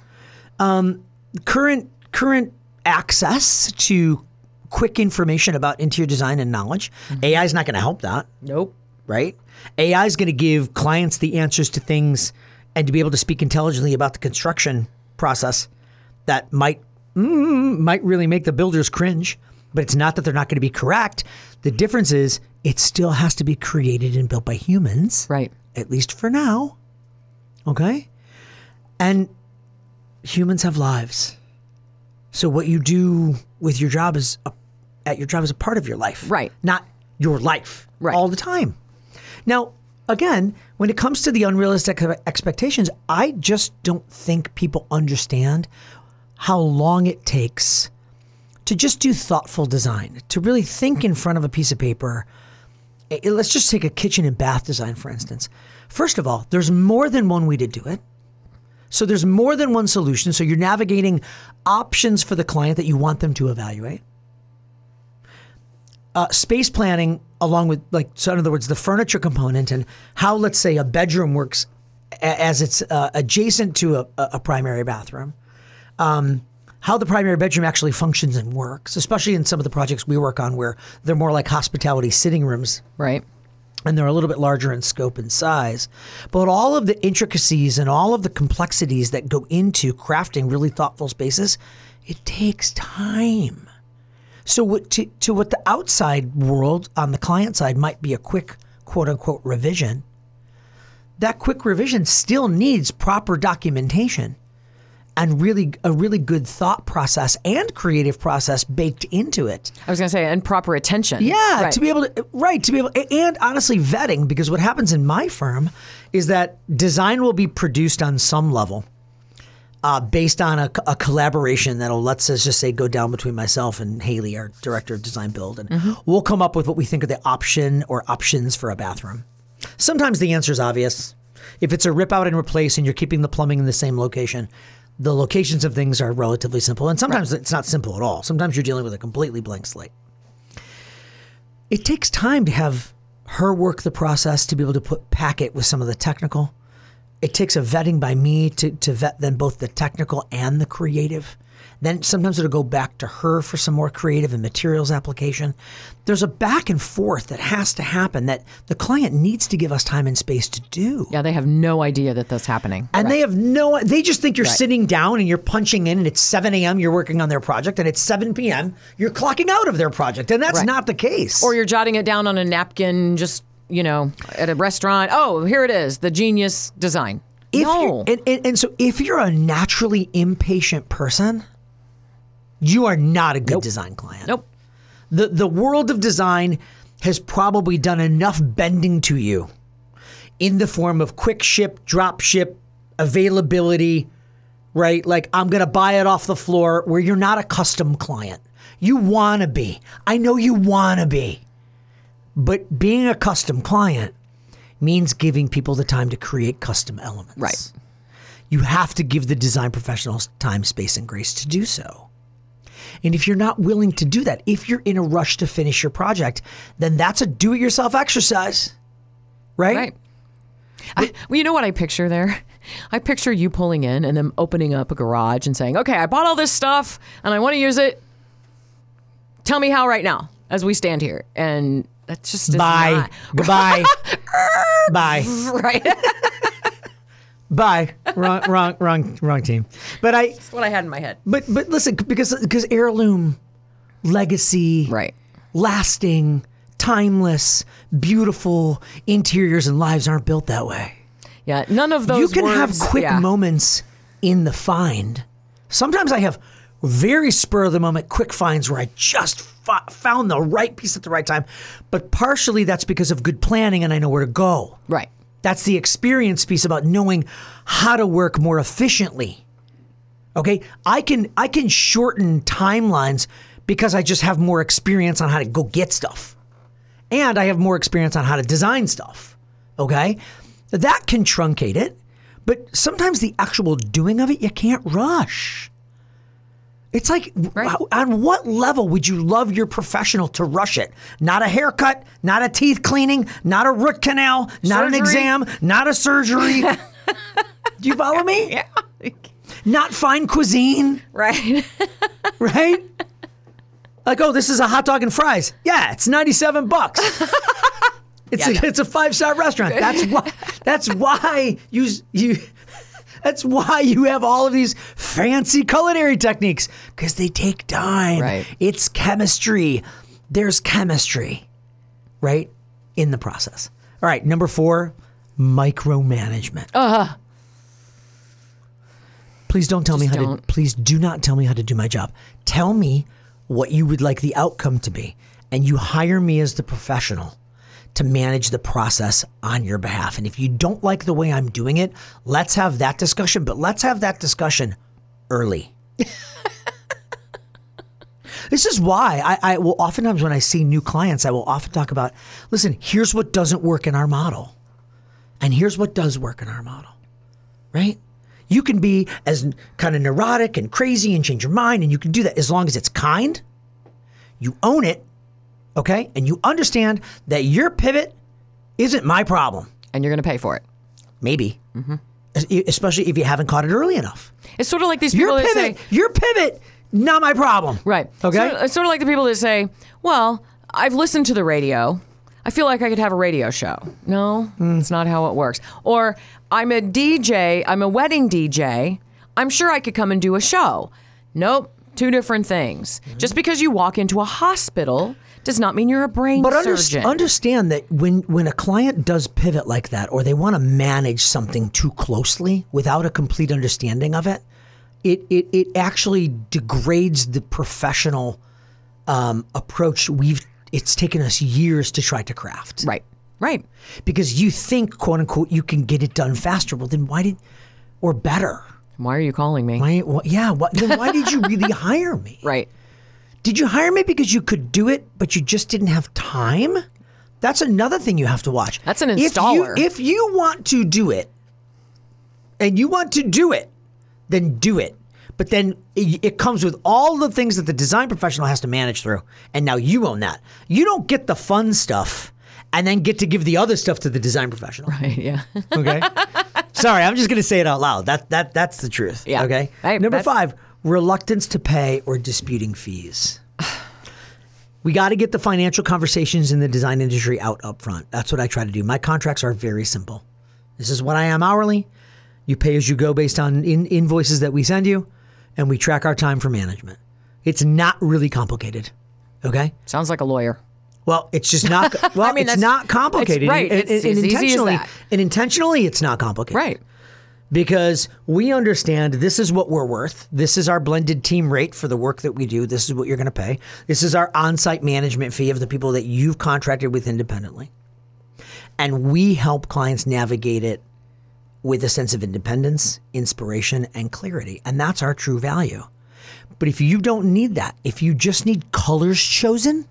[SPEAKER 2] current access to quick information about interior design and knowledge. AI is not going to help that.
[SPEAKER 3] Nope.
[SPEAKER 2] Right? AI is going to give clients the answers to things and to be able to speak intelligently about the construction process that might really make the builders cringe. But it's not that they're not going to be correct. The difference is it still has to be created and built by humans.
[SPEAKER 3] Right.
[SPEAKER 2] At least for now. Okay? And humans have lives. So what you do with your job is a part of your life.
[SPEAKER 3] Right.
[SPEAKER 2] Not your life
[SPEAKER 3] right.
[SPEAKER 2] all the time. Now, again, when it comes to the unrealistic expectations, I just don't think people understand how long it takes to just do thoughtful design, to really think in front of a piece of paper. Let's just take a kitchen and bath design, for instance. First of all, there's more than one way to do it. So there's more than one solution. So you're navigating options for the client that you want them to evaluate. Space planning, along with, so in other words, the furniture component and how, let's say, a bedroom works as it's adjacent to a primary bathroom. How the primary bedroom actually functions and works, especially in some of the projects we work on where they're more like hospitality sitting rooms.
[SPEAKER 3] Right.
[SPEAKER 2] And they're a little bit larger in scope and size. But all of the intricacies and all of the complexities that go into crafting really thoughtful spaces, it takes time. So to what the outside world on the client side might be a quick, quote unquote, revision, that quick revision still needs proper documentation and a really good thought process and creative process baked into it.
[SPEAKER 3] I was going to say, and proper attention.
[SPEAKER 2] Yeah,
[SPEAKER 3] right.
[SPEAKER 2] to be able, and honestly vetting, because what happens in my firm is that design will be produced on some level based on a collaboration that'll, let's just say, go down between myself and Haley, our director of design build, and we'll come up with what we think are the option or options for a bathroom. Sometimes the answer is obvious. If it's a rip out and replace and you're keeping the plumbing in the same location, the locations of things are relatively simple. And sometimes it's not simple at all. Sometimes you're dealing with a completely blank slate. It takes time to have her work the process to be able to pack it with some of the technical. It takes a vetting by me to vet then both the technical and the creative. Then sometimes it'll go back to her for some more creative and materials application. There's a back and forth that has to happen that the client needs to give us time and space to do.
[SPEAKER 3] Yeah, they have no idea that that's happening.
[SPEAKER 2] And they just think you're sitting down and you're punching in and it's 7 a.m. you're working on their project and it's 7 p.m. you're clocking out of their project. And that's not the case.
[SPEAKER 3] Or you're jotting it down on a napkin just, at a restaurant. Oh, here it is, the genius design.
[SPEAKER 2] And so if you're a naturally impatient person, you are not a good design client.
[SPEAKER 3] Nope.
[SPEAKER 2] The world of design has probably done enough bending to you in the form of quick ship, drop ship, availability, right? Like, I'm going to buy it off the floor, where you're not a custom client. You want to be. I know you want to be. But being a custom client means giving people the time to create custom elements.
[SPEAKER 3] Right.
[SPEAKER 2] You have to give the design professionals time, space, and grace to do so. And if you're not willing to do that, if you're in a rush to finish your project, then that's a do-it-yourself exercise, right?
[SPEAKER 3] Right. Well, you know what I picture there? I picture you pulling in and then opening up a garage and saying, okay, I bought all this stuff and I want to use it. Tell me how right now as we stand here. And that's just
[SPEAKER 2] Bye. Goodbye. Bye.
[SPEAKER 3] Right.
[SPEAKER 2] Bye. Wrong team. But
[SPEAKER 3] That's what I had in my head.
[SPEAKER 2] But listen, because heirloom, legacy,
[SPEAKER 3] right,
[SPEAKER 2] lasting, timeless, beautiful interiors and lives aren't built that way.
[SPEAKER 3] Yeah, none of those
[SPEAKER 2] You can have
[SPEAKER 3] words-
[SPEAKER 2] quick
[SPEAKER 3] yeah.
[SPEAKER 2] moments in the find. Sometimes I have very spur of the moment quick finds where I just found the right piece at the right time. But partially that's because of good planning and I know where to go.
[SPEAKER 3] Right.
[SPEAKER 2] That's the experience piece about knowing how to work more efficiently. Okay? I can shorten timelines because I just have more experience on how to go get stuff. And I have more experience on how to design stuff. Okay? That can truncate it, but sometimes the actual doing of it, you can't rush. It's like,
[SPEAKER 3] Right.
[SPEAKER 2] on what level would you love your professional to rush it? Not a haircut, not a teeth cleaning, not a root canal, not an
[SPEAKER 3] Surgery.
[SPEAKER 2] exam, not a surgery. Do you follow me?
[SPEAKER 3] Yeah.
[SPEAKER 2] Not fine cuisine,
[SPEAKER 3] Right.
[SPEAKER 2] right? Like, oh, this is a hot dog and fries. Yeah, it's $97. It's
[SPEAKER 3] Yeah,
[SPEAKER 2] it's a 5-star restaurant. That's why you have all of these fancy culinary techniques because they take time.
[SPEAKER 3] Right.
[SPEAKER 2] It's chemistry. There's chemistry, right, in the process. All right, number 4, micromanagement. Please don't tell me how to. Please do not tell me how to do my job. Tell me what you would like the outcome to be, and you hire me as the professional to manage the process on your behalf. And if you don't like the way I'm doing it, let's have that discussion, but let's have that discussion early. This is why I will oftentimes when I see new clients, I will often talk about, listen, here's what doesn't work in our model. And here's what does work in our model, right? You can be as kind of neurotic and crazy and change your mind, and you can do that as long as it's kind, you own it, okay? And you understand that your pivot isn't my problem.
[SPEAKER 3] And you're going to pay for it.
[SPEAKER 2] Maybe. Especially if you haven't caught it early enough.
[SPEAKER 3] It's sort of like these people that say,
[SPEAKER 2] Your pivot, not my problem.
[SPEAKER 3] right.
[SPEAKER 2] Okay?
[SPEAKER 3] It's sort of like the people that say, well, I've listened to the radio. I feel like I could have a radio show. No, it's not how it works. Or I'm a DJ, I'm a wedding DJ. I'm sure I could come and do a show. Nope, two different things. Just because you walk into a hospital does not mean you're a brain surgeon.
[SPEAKER 2] Understand that when a client does pivot like that, or they want to manage something too closely without a complete understanding of it, it actually degrades the professional approach it's taken us years to try to craft.
[SPEAKER 3] Right.
[SPEAKER 2] Because you think, quote unquote, you can get it done faster. Well, then or better.
[SPEAKER 3] Why are you calling me?
[SPEAKER 2] Then why did you really hire me?
[SPEAKER 3] Right.
[SPEAKER 2] Did you hire me because you could do it, but you just didn't have time? That's another thing you have to watch.
[SPEAKER 3] That's an installer.
[SPEAKER 2] If you want to do it, and you want to do it, then do it. But then it comes with all the things that the design professional has to manage through. And now you own that. You don't get the fun stuff and then get to give the other stuff to the design professional.
[SPEAKER 3] Right, yeah.
[SPEAKER 2] Okay? Sorry, I'm just going to say it out loud. That's the truth.
[SPEAKER 3] Yeah.
[SPEAKER 2] Okay? Number 5, reluctance to pay or disputing fees. We got to get the financial conversations in the design industry out up front. That's what I try to do. My contracts are very simple. This is what I am hourly. You pay as you go based on invoices that we send you, and we track our time for management. It's not really complicated. Okay?
[SPEAKER 3] Sounds like a lawyer.
[SPEAKER 2] Well, it's just not. Well, it's not complicated.
[SPEAKER 3] It's, right. It's as easy as that.
[SPEAKER 2] And intentionally, it's not complicated.
[SPEAKER 3] Right.
[SPEAKER 2] Because we understand this is what we're worth. This is our blended team rate for the work that we do. This is what you're going to pay. This is our on-site management fee of the people that you've contracted with independently. And we help clients navigate it with a sense of independence, inspiration, and clarity. And that's our true value. But if you don't need that, if you just need colors chosen,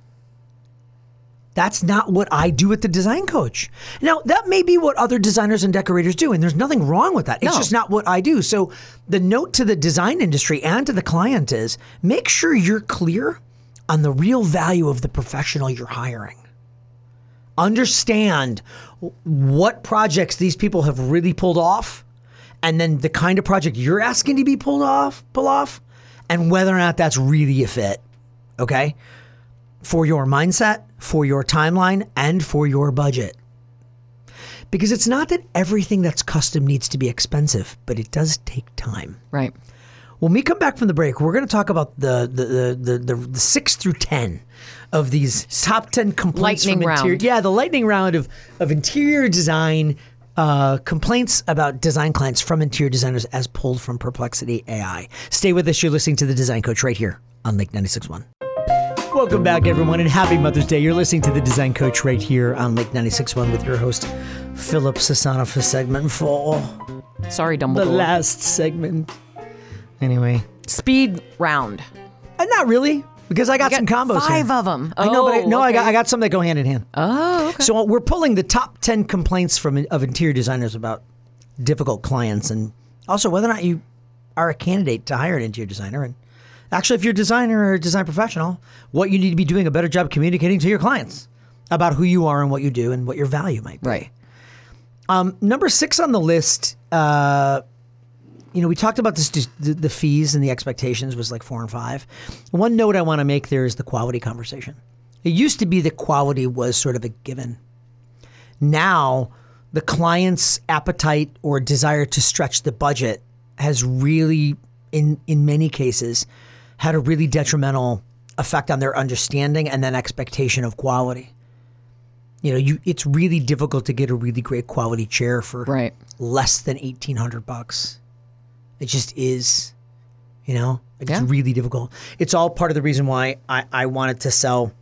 [SPEAKER 2] that's not what I do at the Design Coach. Now, that may be what other designers and decorators do, and there's nothing wrong with that. It's just not what I do. So the note to the design industry and to the client is make sure you're clear on the real value of the professional you're hiring. Understand what projects these people have really pulled off, and then the kind of project you're asking to be pull off, and whether or not that's really a fit, okay? For your mindset, for your timeline, and for your budget. Because it's not that everything that's custom needs to be expensive, but it does take time.
[SPEAKER 3] Right.
[SPEAKER 2] When we come back from the break, we're going to talk about the 6 through 10 of these top 10 complaints
[SPEAKER 3] lightning
[SPEAKER 2] from interior.
[SPEAKER 3] round.
[SPEAKER 2] Yeah, the lightning round of interior design Complaints about design clients from interior designers as pulled from Perplexity AI. Stay with us. You're listening to The Design Coach right here on Lake 96.1. Welcome back, everyone, and happy Mother's Day. You're listening to The Design Coach right here on Lake 96.1 with your host, Philip Sassano, for segment 4.
[SPEAKER 3] Sorry, Dumbledore.
[SPEAKER 2] The last segment. Anyway.
[SPEAKER 3] Speed round.
[SPEAKER 2] Not really, because I got some combos
[SPEAKER 3] 5
[SPEAKER 2] here.
[SPEAKER 3] of them.
[SPEAKER 2] I know, but
[SPEAKER 3] okay.
[SPEAKER 2] I got some that go hand in hand.
[SPEAKER 3] Oh, okay.
[SPEAKER 2] So we're pulling the top 10 complaints of interior designers about difficult clients, and also whether or not you are a candidate to hire an interior designer. And actually, if you're a designer or a design professional, what you need to be doing a better job communicating to your clients about who you are and what you do and what your value might be.
[SPEAKER 3] Right.
[SPEAKER 2] Number 6 on the list, we talked about this, the fees and the expectations was like 4 and 5. One note I want to make there is the quality conversation. It used to be that quality was sort of a given. Now, the client's appetite or desire to stretch the budget has really, in many cases, had a really detrimental effect on their understanding and then expectation of quality. It's really difficult to get a really great quality chair for less than $1,800. It just is, it's really difficult. It's all part of the reason why I wanted to sell,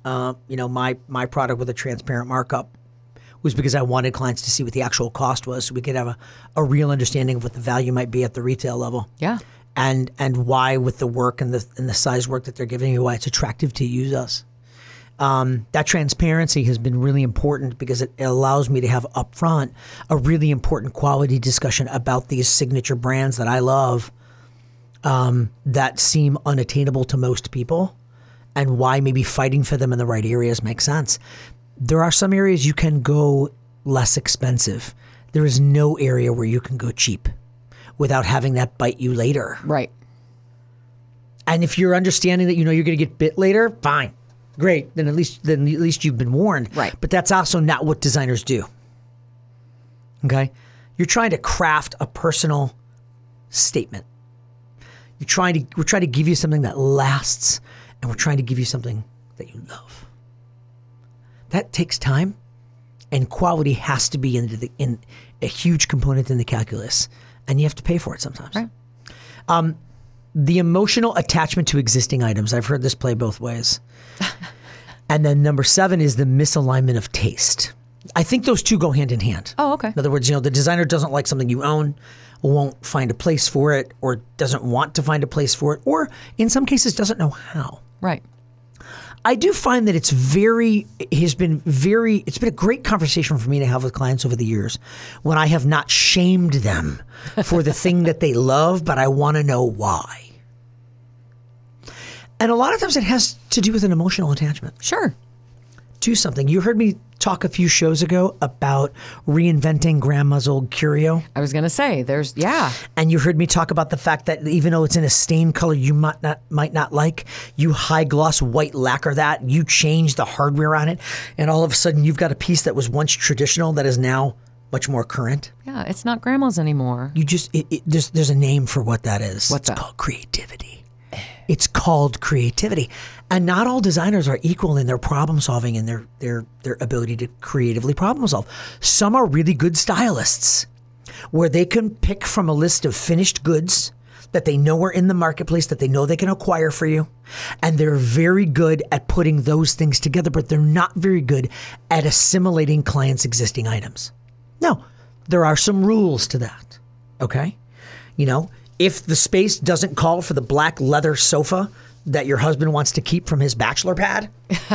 [SPEAKER 2] my product with a transparent markup was because I wanted clients to see what the actual cost was so we could have a real understanding of what the value might be at the retail level. Yeah. And why with the work and the size work that they're giving you, why it's attractive to use us. That transparency has been really important because it allows me to have upfront a really important quality discussion about these signature brands that I love that seem unattainable to most people and why maybe fighting for them in the right areas makes sense. There are some areas you can go less expensive. There is no area where you can go cheap without having that bite you later. Right. And if you're understanding that you're going to get bit later, fine. Great. Then at least you've been warned. Right. But that's also not what designers do. Okay? You're trying to craft a personal statement. We're trying to give you something that lasts, and we're trying to give you something that you love. That takes time, and quality has to be in a huge component in the calculus, and you have to pay for it sometimes. Right. The emotional attachment to existing items. I've heard this play both ways. And then number 7 is the misalignment of taste. I think those two go hand in hand. Oh, okay. In other words, the designer doesn't like something you own, won't find a place for it, or doesn't want to find a place for it, or in some cases doesn't know how. Right. I do find that it's been a great conversation for me to have with clients over the years when I have not shamed them for the thing that they love, but I want to know why. And a lot of times it has to do with an emotional attachment. Sure. To something. You heard me talk a few shows ago about reinventing grandma's old curio. I was going to say, And you heard me talk about the fact that even though it's in a stained color you might not like, you high gloss white lacquer that, you change the hardware on it, and all of a sudden you've got a piece that was once traditional that is now much more current. Yeah, it's not grandma's anymore. You just, there's a name for what that is. What's that? It's called creativity. It's called creativity. And not all designers are equal in their problem solving and their ability to creatively problem solve. Some are really good stylists where they can pick from a list of finished goods that they know are in the marketplace, that they know they can acquire for you. And they're very good at putting those things together, but they're not very good at assimilating clients' existing items. No, there are some rules to that. Okay? If the space doesn't call for the black leather sofa that your husband wants to keep from his bachelor pad,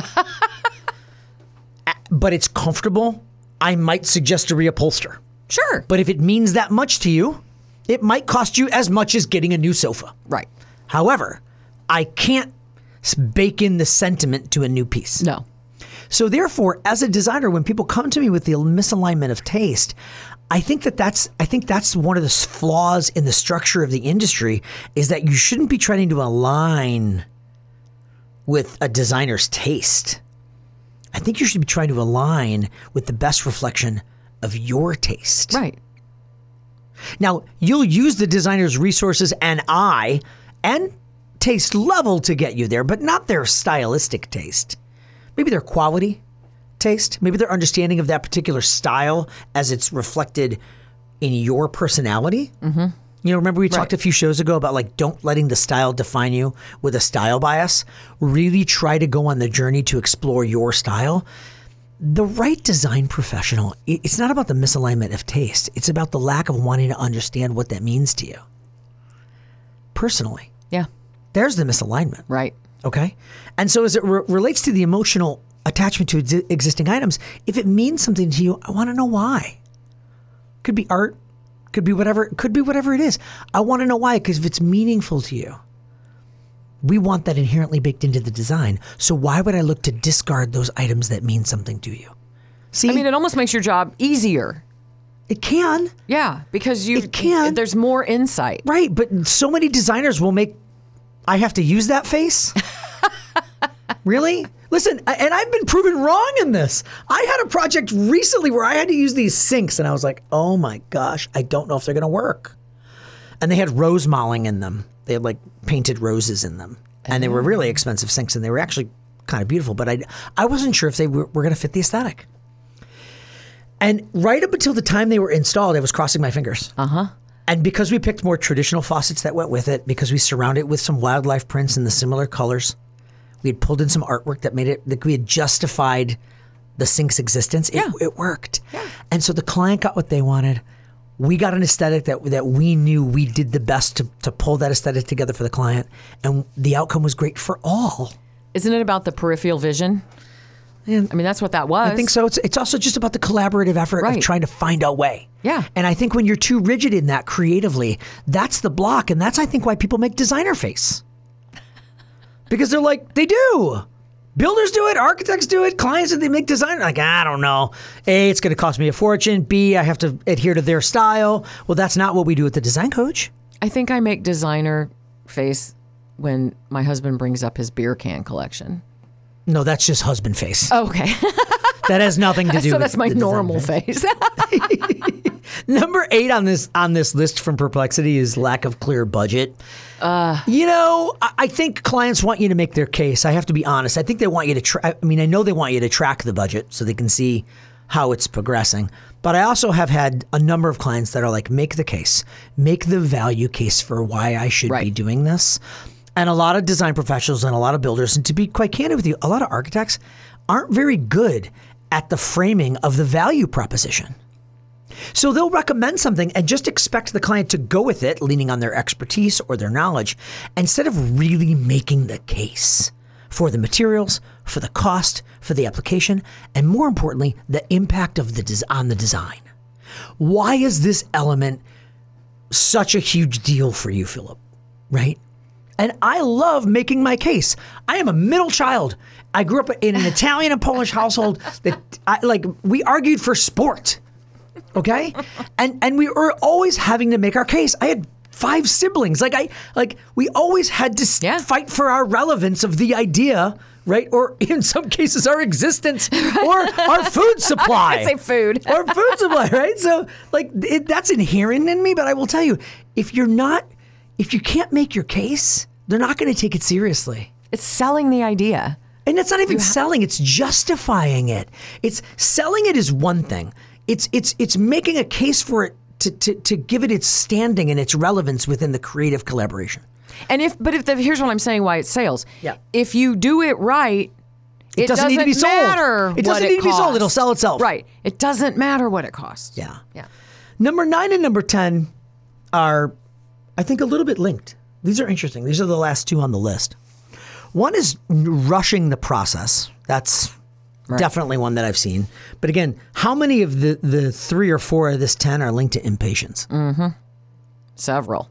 [SPEAKER 2] but it's comfortable, I might suggest a reupholster. Sure. But if it means that much to you, it might cost you as much as getting a new sofa. Right. However, I can't bake in the sentiment to a new piece. No. So therefore, as a designer, when people come to me with the misalignment of taste, I think that's one of the flaws in the structure of the industry is that you shouldn't be trying to align with a designer's taste. I think you should be trying to align with the best reflection of your taste. Right. Now, you'll use the designer's resources and eye and taste level to get you there, but not their stylistic taste. Maybe their quality, taste. Maybe their understanding of that particular style as it's reflected in your personality. Mm-hmm. You know, remember we talked a few shows ago about like don't letting the style define you with a style bias. Really try to go on the journey to explore your style. The right design professional, it's not about the misalignment of taste. It's about the lack of wanting to understand what that means to you. Personally.
[SPEAKER 3] Yeah.
[SPEAKER 2] There's the misalignment.
[SPEAKER 3] Right.
[SPEAKER 2] Okay? And so as it relates to the emotional attachment to existing items, if it means something to you, I want to know why. Could be art. Could be whatever it is. I want to know why, because if it's meaningful to you, we want that inherently baked into the design. So why would I look to discard those items that mean something to you? See,
[SPEAKER 3] I mean, it almost makes your job easier.
[SPEAKER 2] It can.
[SPEAKER 3] Yeah, because
[SPEAKER 2] It can.
[SPEAKER 3] there's more insight.
[SPEAKER 2] Right, but so many designers will make, I have to use that face? Really? Listen, and I've been proven wrong in this. I had a project recently where I had to use these sinks, and I was like, oh my gosh, I don't know if they're going to work. And they had rose modeling in them. They had like painted roses in them. And they were really expensive sinks, and they were actually kind of beautiful, but I wasn't sure if they were going to fit the aesthetic. And right up until the time they were installed, I was crossing my fingers.
[SPEAKER 3] Uh-huh.
[SPEAKER 2] And because we picked more traditional faucets that went with it, because we surrounded it with some wildlife prints in the similar colors, we had pulled in some artwork that made it, like we had justified the sink's existence. It worked. Yeah. And so the client got what they wanted. We got an aesthetic that we knew we did the best to pull that aesthetic together for the client. And the outcome was great for all.
[SPEAKER 3] Isn't it about the peripheral vision?
[SPEAKER 2] And
[SPEAKER 3] I mean, that's what that was.
[SPEAKER 2] I think so. It's also just about the collaborative effort of trying to find a way.
[SPEAKER 3] Yeah.
[SPEAKER 2] And I think when you're too rigid in that creatively, that's the block. And that's, I think, why people make designer face. Because they're like, they do. Builders do it. Architects do it. Clients, they make design. Like, I don't know. A, it's going to cost me a fortune. B, I have to adhere to their style. Well, that's not what we do with the design coach.
[SPEAKER 3] I think I make designer face when my husband brings up his beer can collection.
[SPEAKER 2] No, that's just husband face.
[SPEAKER 3] Okay.
[SPEAKER 2] That has nothing to do with
[SPEAKER 3] So that's my
[SPEAKER 2] the
[SPEAKER 3] normal face.
[SPEAKER 2] Number 8 on this list from Perplexity is lack of clear budget. You know, I think clients want you to make their case. I have to be honest. I think they want you to I know they want you to track the budget so they can see how it's progressing. But I also have had a number of clients that are like, make the case. Make the value case for why I should be doing this. And a lot of design professionals and a lot of builders, and to be quite candid with you, a lot of architects aren't very good at the framing of the value proposition. So they'll recommend something and just expect the client to go with it, leaning on their expertise or their knowledge, instead of really making the case for the materials, for the cost, for the application, and more importantly, the impact of on the design. Why is this element such a huge deal for you, Philip? Right? And I love making my case. I am a middle child. I grew up in an Italian and Polish household that we argued for sport. Okay? And we were always having to make our case. I had 5 siblings. We always had to fight for our relevance of the idea, right? Or in some cases, our existence or our food supply.
[SPEAKER 3] I say food.
[SPEAKER 2] Or food supply, right? So that's inherent in me. But I will tell you, if you can't make your case, they're not going to take it seriously.
[SPEAKER 3] It's selling the idea.
[SPEAKER 2] And it's not even selling, it's justifying it. It's selling it is one thing. It's making a case for it to give it its standing and its relevance within the creative collaboration.
[SPEAKER 3] And here's what I'm saying why it sales.
[SPEAKER 2] Yeah.
[SPEAKER 3] If you do it right, it doesn't
[SPEAKER 2] need to be sold.
[SPEAKER 3] matter.
[SPEAKER 2] It doesn't need to be sold. It'll sell itself.
[SPEAKER 3] Right. It doesn't matter what it costs.
[SPEAKER 2] Yeah.
[SPEAKER 3] Yeah.
[SPEAKER 2] Number 9 and number 10 are, I think, a little bit linked. These are interesting. These are the last 2 on the list. One is rushing the process. That's definitely one that I've seen. But again, how many of the 3 or 4 of this 10 are linked to impatience?
[SPEAKER 3] Mm-hmm. Several.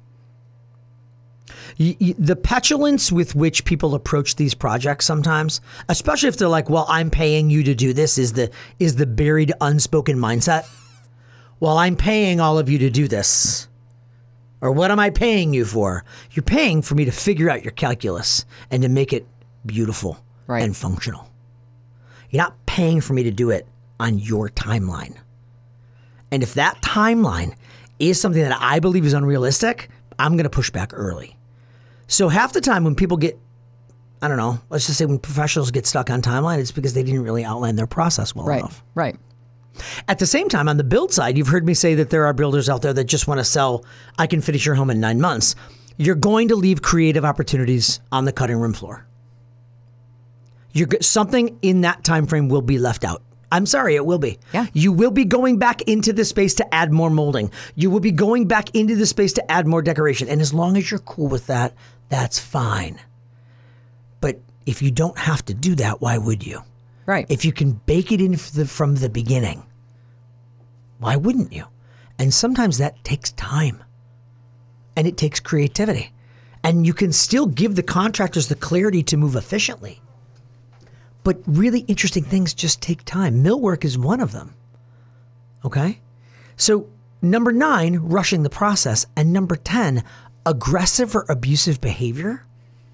[SPEAKER 2] The petulance with which people approach these projects sometimes, especially if they're like, well, I'm paying you to do this, is the buried, unspoken mindset. Well, I'm paying all of you to do this. Or what am I paying you for? You're paying for me to figure out your calculus and to make it beautiful and functional. You're not paying for me to do it on your timeline. And if that timeline is something that I believe is unrealistic, I'm going to push back early. So half the time when people get I don't know, let's just say when professionals get stuck on timeline, it's because they didn't really outline their process well enough.
[SPEAKER 3] Right.
[SPEAKER 2] At the same time, on the build side, you've heard me say that there are builders out there that just want to sell, I can finish your home in 9 months. You're going to leave creative opportunities on the cutting room floor. Something in that time frame will be left out. I'm sorry, it will be.
[SPEAKER 3] Yeah.
[SPEAKER 2] You will be going back into the space to add more molding. You will be going back into the space to add more decoration. And as long as you're cool with that, that's fine. But if you don't have to do that, why would you?
[SPEAKER 3] Right.
[SPEAKER 2] If you can bake it in from the beginning, why wouldn't you? And sometimes that takes time. And it takes creativity. And you can still give the contractors the clarity to move efficiently. But really interesting things just take time. Millwork is one of them. Okay? So number 9, rushing the process. And number 10, aggressive or abusive behavior.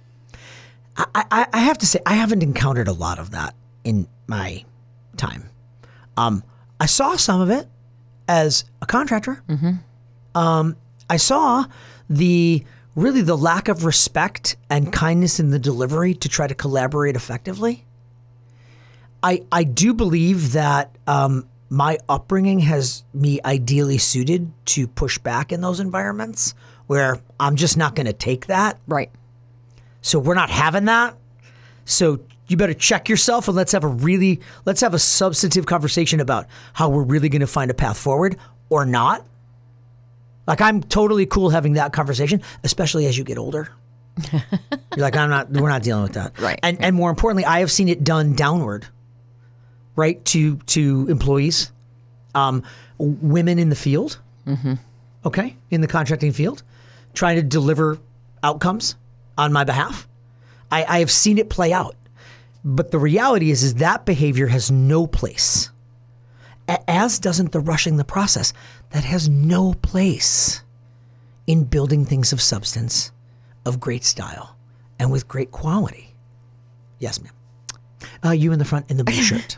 [SPEAKER 2] I have to say, I haven't encountered a lot of that in my time. I saw some of it as a contractor. I saw the lack of respect and kindness in the delivery to try to collaborate effectively. I do believe that my upbringing has me ideally suited to push back in those environments where I'm just not going to take that.
[SPEAKER 3] Right.
[SPEAKER 2] So we're not having that. So you better check yourself and let's have a substantive conversation about how we're really going to find a path forward or not. Like, I'm totally cool having that conversation, especially as you get older. You're like, we're not dealing with that.
[SPEAKER 3] Right.
[SPEAKER 2] And more importantly, I have seen it done downward, right? To employees, women in the field, okay, in the contracting field, trying to deliver outcomes on my behalf. I have seen it play out. But the reality is that behavior has no place, as doesn't the rushing the process. That has no place in building things of substance, of great style, and with great quality. Yes, ma'am. You in the front in the blue shirt.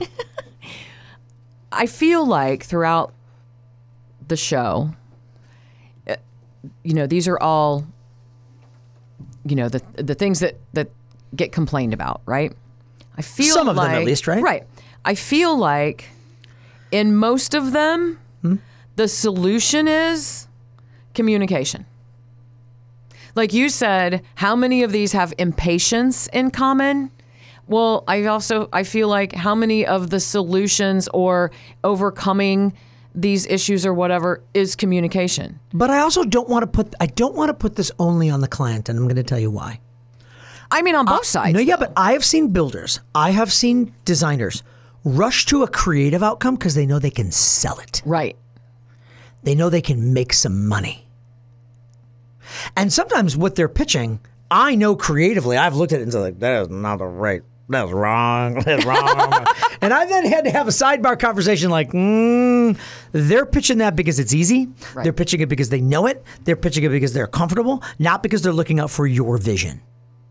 [SPEAKER 3] I feel like throughout the show, these are all, the things that get complained about, right? I feel
[SPEAKER 2] some of them at least, right?
[SPEAKER 3] Right. I feel like in most of them, the solution is communication. Like you said, how many of these have impatience in common? Well, I feel like how many of the solutions or overcoming these issues or whatever is communication.
[SPEAKER 2] But I also don't want to put this only on the client, and I'm going to tell you why.
[SPEAKER 3] I mean, on both sides.
[SPEAKER 2] No, yeah, but I have seen builders, I have seen designers rush to a creative outcome because they know they can sell it.
[SPEAKER 3] Right.
[SPEAKER 2] They know they can make some money. And sometimes what they're pitching, I know creatively, I've looked at it and said, like, that is not the right, that's wrong, that's wrong. And I then had to have a sidebar conversation like, they're pitching that because it's easy. Right. They're pitching it because they know it. They're pitching it because they're comfortable, not because they're looking out for your vision.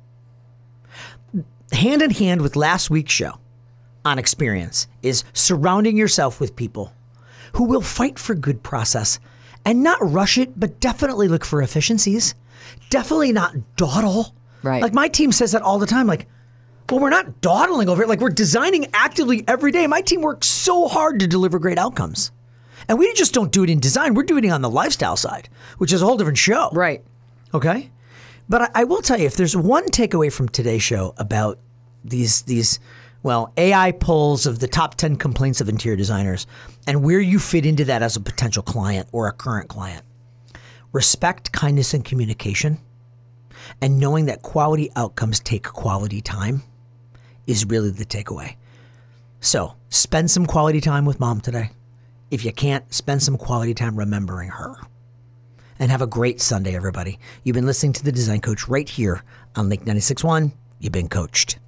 [SPEAKER 2] Hand in hand with last week's show on experience is surrounding yourself with people who will fight for good process and not rush it, but definitely look for efficiencies. Definitely not dawdle.
[SPEAKER 3] Right.
[SPEAKER 2] Like my team says that all the time. Like, well, we're not dawdling over it. Like, we're designing actively every day. My team works so hard to deliver great outcomes. And we just don't do it in design. We're doing it on the lifestyle side, which is a whole different show.
[SPEAKER 3] Right.
[SPEAKER 2] Okay? But I will tell you, if there's one takeaway from today's show about these AI polls of the top 10 complaints of interior designers and where you fit into that as a potential client or a current client, respect, kindness, and communication, and knowing that quality outcomes take quality time is really the takeaway. So spend some quality time with mom today. If you can't, spend some quality time remembering her. And have a great Sunday, everybody. You've been listening to The Design Coach right here on Link 96.1. You've been coached.